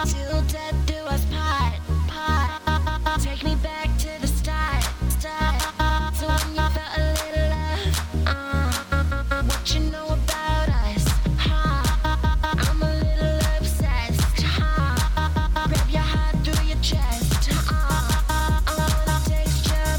Till death do us part, part. Take me back to the start, start. So when you felt a little love, what you know about us, I'm a little obsessed, grab your heart through your chest, I wanna taste your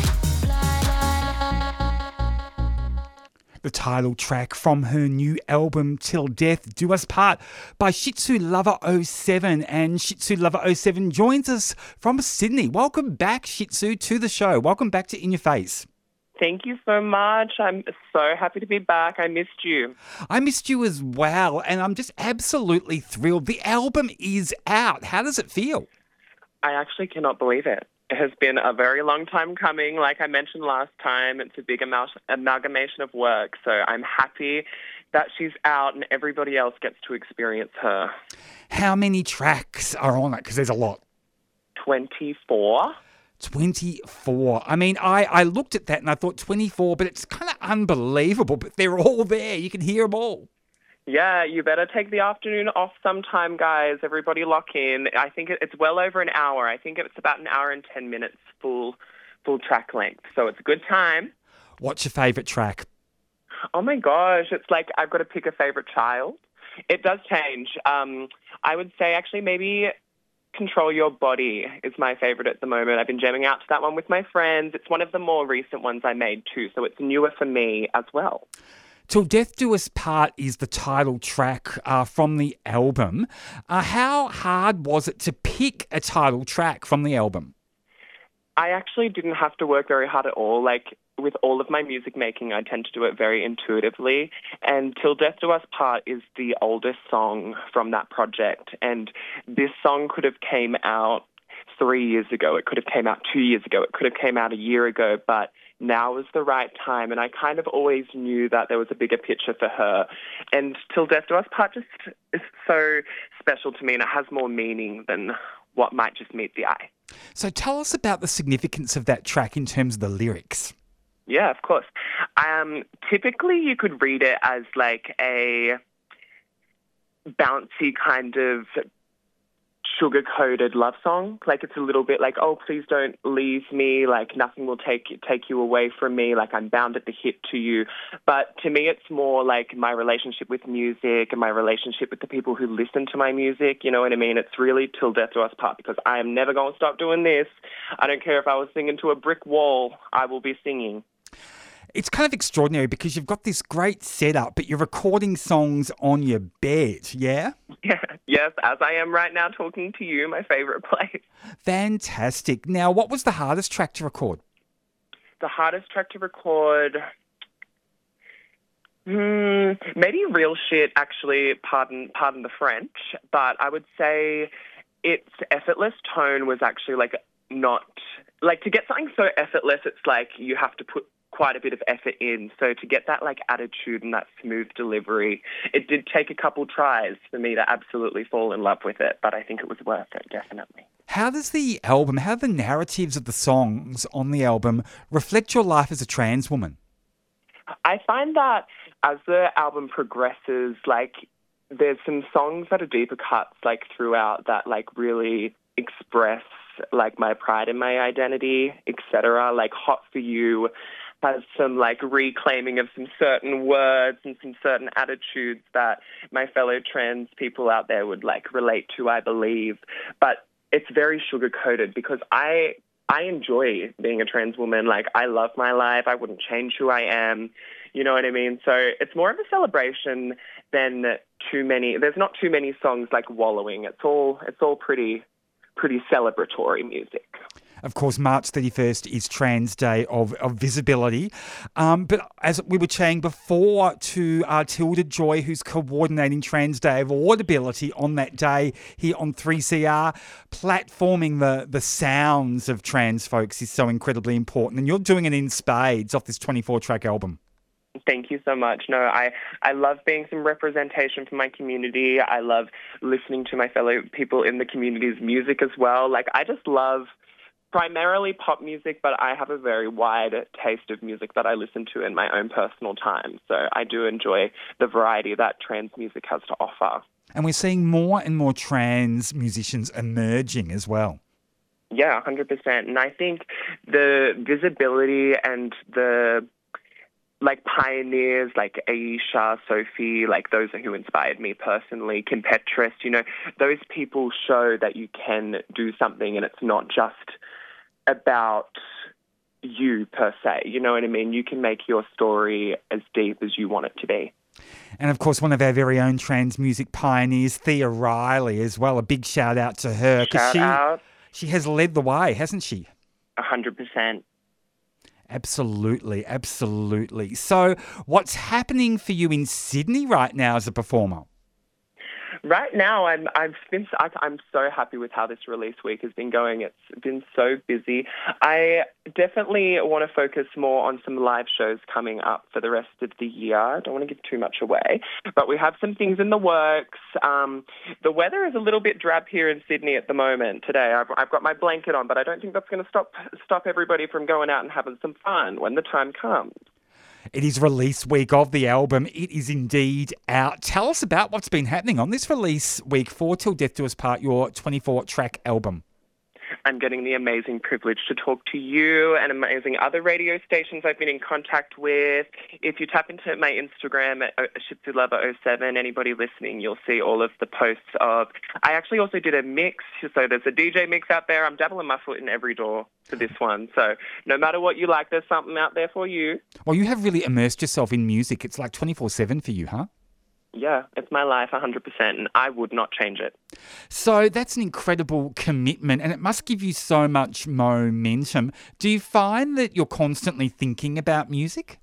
blood. The title track from her new album Till Death Do Us Part by Shih Tzu Lover 07. And Shih Tzu Lover 07 joins us from Sydney. Welcome back, Shih Tzu, to the show. Welcome back to In Your Face. Thank you so much. I'm so happy to be back. I missed you. I missed you as well, and I'm just absolutely thrilled. The album is out. How does it feel? I actually cannot believe it. It has been a very long time coming. Like I mentioned last time, it's a big amalgamation of work. So I'm happy that she's out and everybody else gets to experience her. How many tracks are on it? Because there's a lot. 24. 24. I mean, I looked at that and I thought 24, but it's kind of unbelievable. But they're all there. You can hear them all. Yeah, you better take the afternoon off sometime, guys. Everybody lock in. I think it's well over an hour. I think it's about an hour and 10 minutes full track length. So it's a good time. What's your favourite track? Oh my gosh, it's like I've got to pick a favourite child. It does change. I would say actually maybe Control Your Body is my favourite at the moment. I've been jamming out to that one with my friends. It's one of the more recent ones I made too, so it's newer for me as well. Till Death Do Us Part is the title track from the album. How hard was it to pick a title track from the album? I actually didn't have to work very hard at all. Like, with all of my music making, I tend to do it very intuitively. And Till Death Do Us Part is the oldest song from that project. And this song could have came out 3 years ago. It could have came out 2 years ago. It could have came out a year ago. But now is the right time. And I kind of always knew that there was a bigger picture for her. And Till Death Do Us Part just is so special to me, and it has more meaning than what might just meet the eye. So tell us about the significance of that track in terms of the lyrics. Yeah, of course. Typically, you could read it as like a bouncy kind of sugar-coated love song. Like it's a little bit like, oh, please don't leave me. Like nothing will take you away from me. Like I'm bound at the hip to you. But to me, it's more like my relationship with music and my relationship with the people who listen to my music. You know what I mean? It's really Till Death Do Us Part, because I am never going to stop doing this. I don't care if I was singing to a brick wall. I will be singing. It's kind of extraordinary because you've got this great setup, but you're recording songs on your bed, yeah? Yeah, yes, as I am right now talking to you, my favourite place. Fantastic. Now, what was the hardest track to record? The hardest track to record... maybe Real Shit, actually, pardon the French, but I would say its effortless tone was actually like not... Like to get something so effortless, it's like you have to put quite a bit of effort in. So to get that like attitude and that smooth delivery, it did take a couple tries for me to absolutely fall in love with it, but I think it was worth it, definitely. How does the album, how do the narratives of the songs on the album reflect your life as a trans woman? I find that as the album progresses, like there's some songs that are deeper cuts like throughout that like really express like my pride and my identity, etc. Like Hot For You has some like reclaiming of some certain words and some certain attitudes that my fellow trans people out there would like relate to, I believe. But it's very sugar-coated because I enjoy being a trans woman. Like I love my life. I wouldn't change who I am. You know what I mean? So it's more of a celebration than there's not too many songs like wallowing. It's all pretty celebratory music. Of course, March 31st is Trans Day of Visibility. But as we were saying before to Tilda Joy, who's coordinating Trans Day of Audibility on that day here on 3CR, platforming the sounds of trans folks is so incredibly important. And you're doing it in spades off this 24-track album. Thank you so much. No, I love being some representation for my community. I love listening to my fellow people in the community's music as well. Like, I just love primarily pop music, but I have a very wide taste of music that I listen to in my own personal time. So I do enjoy the variety that trans music has to offer. And we're seeing more and more trans musicians emerging as well. Yeah, 100%. And I think the visibility and the pioneers like Aisha, Sophie, those are who inspired me personally, Kim Petras, those people show that you can do something and it's not just about you per se. You know what I mean? You can make your story as deep as you want it to be. And of course, one of our very own trans music pioneers, Thea Riley, as well. A big shout out to her. Shout out. She has led the way, hasn't she? 100%. Absolutely, absolutely. So what's happening for you in Sydney right now as a performer? Right now, I'm so happy with how this release week has been going. It's been so busy. I definitely want to focus more on some live shows coming up for the rest of the year. I don't want to give too much away, but we have some things in the works. The weather is a little bit drab here in Sydney at the moment today. I've got my blanket on, but I don't think that's going to stop everybody from going out and having some fun when the time comes. It is release week of the album. It is indeed out. Tell us about what's been happening on this release week for Till Death Do Us Part, your 24-track album. I'm getting the amazing privilege to talk to you and amazing other radio stations I've been in contact with. If you tap into my Instagram at ShipsyLover07, anybody listening, you'll see all of the posts of... I actually also did a mix, so there's a DJ mix out there. I'm dabbling my foot in every door for this one. So no matter what you like, there's something out there for you. Well, you have really immersed yourself in music. It's like 24/7 for you, huh? Yeah, it's my life 100%, and I would not change it. So that's an incredible commitment, and it must give you so much momentum. Do you find that you're constantly thinking about music?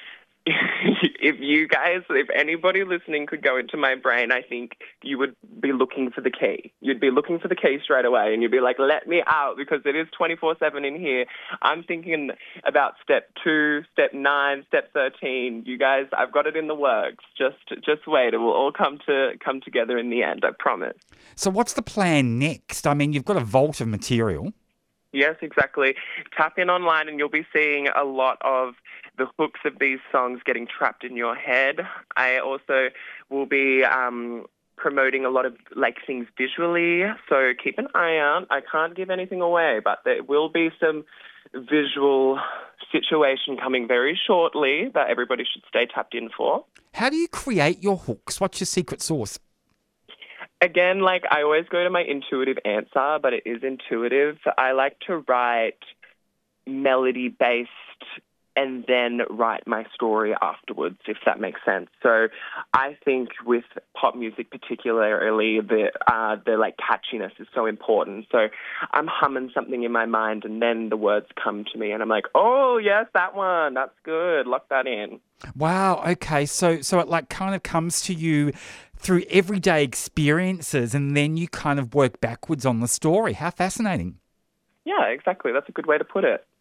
If anybody listening could go into my brain, I think you would be looking for the key. You'd be looking for the key straight away, and you'd be like, let me out, because it is 24/7 in here. I'm thinking about step 2, step 9, step 13. You guys, I've got it in the works. Just wait. It will all come together in the end, I promise. So what's the plan next? I mean, you've got a vault of material. Yes, exactly. Tap in online and you'll be seeing a lot of the hooks of these songs getting trapped in your head. I also will be promoting a lot of things visually, so keep an eye out. I can't give anything away, but there will be some visual situation coming very shortly that everybody should stay tapped in for. How do you create your hooks? What's your secret sauce? Again, I always go to my intuitive answer, but it is intuitive. I like to write melody-based and then write my story afterwards, if that makes sense. So I think with pop music particularly, the catchiness is so important. So I'm humming something in my mind and then the words come to me and I'm like, oh, yes, that one. That's good. Lock that in. Wow. Okay. So it kind of comes to you through everyday experiences and then you kind of work backwards on the story. How fascinating. Yeah, exactly. That's a good way to put it.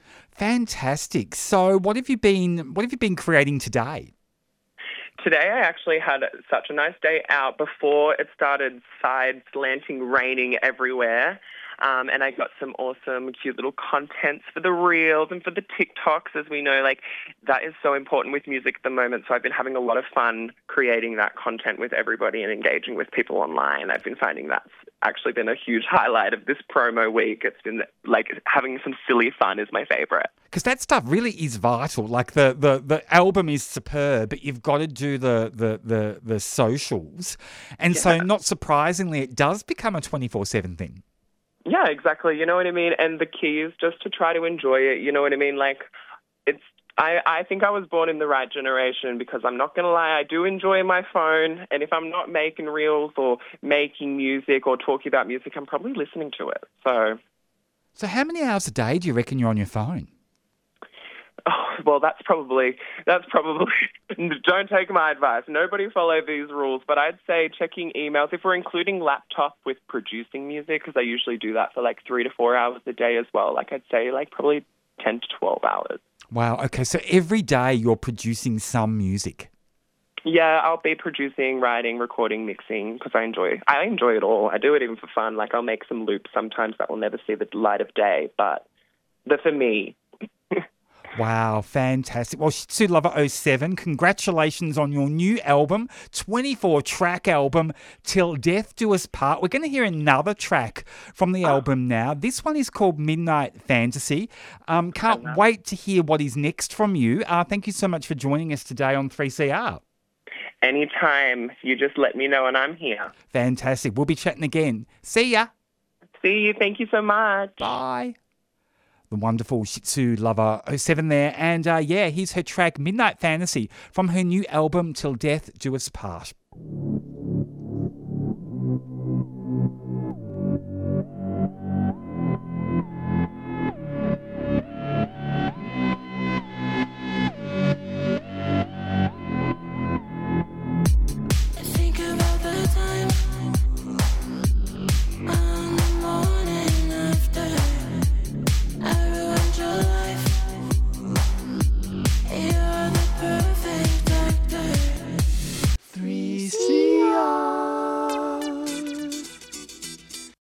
Fantastic. So what have you been creating today? Today I actually had such a nice day out before it started slanting, raining everywhere. And I got some awesome, cute little contents for the Reels and for the TikToks, as we know. That is so important with music at the moment. So I've been having a lot of fun creating that content with everybody and engaging with people online. I've been finding that's actually been a huge highlight of this promo week. It's been having some silly fun is my favorite. Because that stuff really is vital. The album is superb, but you've got to do the socials. And so not surprisingly, it does become a 24/7 thing. Yeah, exactly. You know what I mean? And the key is just to try to enjoy it. You know what I mean? I think I was born in the right generation because I'm not going to lie, I do enjoy my phone. And if I'm not making reels or making music or talking about music, I'm probably listening to it. So how many hours a day do you reckon you're on your phone? Oh, well, that's probably, don't take my advice. Nobody follow these rules, but I'd say checking emails, if we're including laptop with producing music, because I usually do that for 3 to 4 hours a day as well. I'd say probably 10 to 12 hours. Wow. Okay. So every day you're producing some music. Yeah, I'll be producing, writing, recording, mixing, because I enjoy it all. I do it even for fun. I'll make some loops sometimes that will never see the light of day, but they're for me. Wow, fantastic. Well, Shih Tzu Lover 07, congratulations on your new album, 24-track album, Till Death Do Us Part. We're going to hear another track from the album now. This one is called Midnight Fantasy. Can't wait to hear what is next from you. Thank you so much for joining us today on 3CR. Anytime, you just let me know and I'm here. Fantastic. We'll be chatting again. See ya. See you. Thank you so much. Bye. The wonderful Shih Tzu Lover 07 there. And here's her track Midnight Fantasy from her new album Till Death Do Us Part.